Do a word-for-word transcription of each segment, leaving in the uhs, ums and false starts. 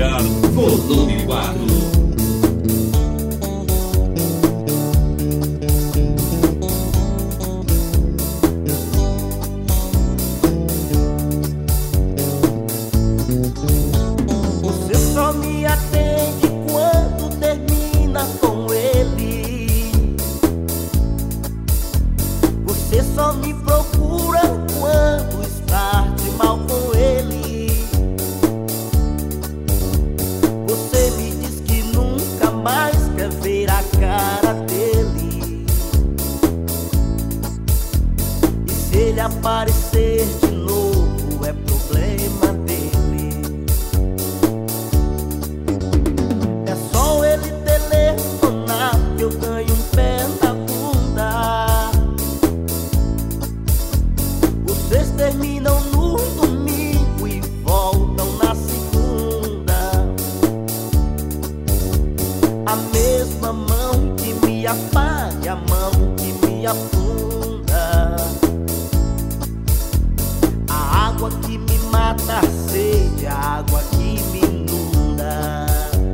Ricardo, volume quatro. Só me atende quando termina com ele. Você só me procura quando está de mal com ele. Você me diz que nunca mais quer ver a cara dele. E se ele aparecer de novo é problema dele. Eu ganho um pé na bunda. Vocês terminam no domingo e voltam na segunda. A mesma mão que me apaga, a mão que me afunda. A água que me mata a sede, a água que me inunda.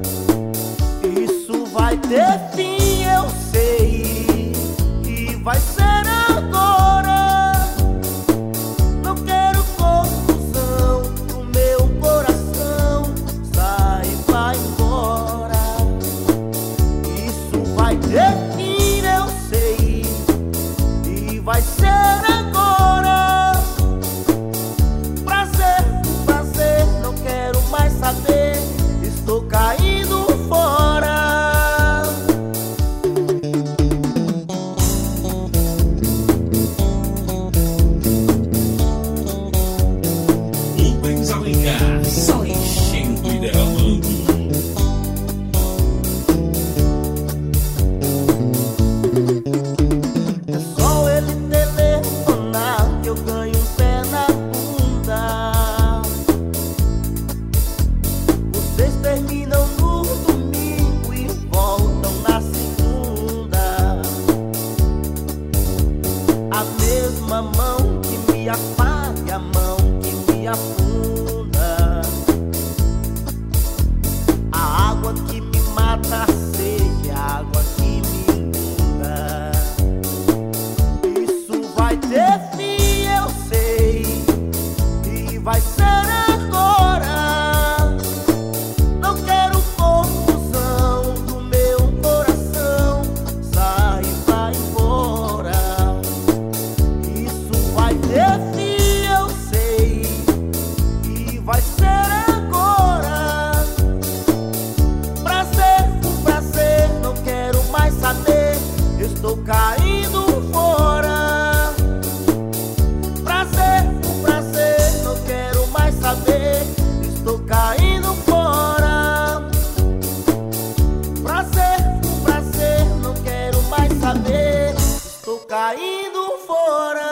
Isso vai ter fim, eu sei, e vai ser agora. Não quero confusão no meu coração. Sai, vai embora. Isso vai ter fim, eu sei, e vai ser agora. Prazer, prazer, não quero mais saber. Estou caindo fora. Só enchendo e derramando. É só ele telefonar que eu ganho um pé na bunda. Vocês terminam no domingo e voltam na segunda. A mesma mão que me apaga, a mão que me afunda. A água que me mata a sede, a água que me inunda. Isso vai ter fim, eu sei, e vai ser agora. Não quero confusão do meu coração. Sai, vai embora. Isso vai ter fim, eu sei, e vai ser agora. Prazer, prazer, não quero mais saber. Estou caindo fora. Prazer, prazer, não quero mais saber. Estou caindo fora. Prazer, prazer, não quero mais saber. Estou caindo fora.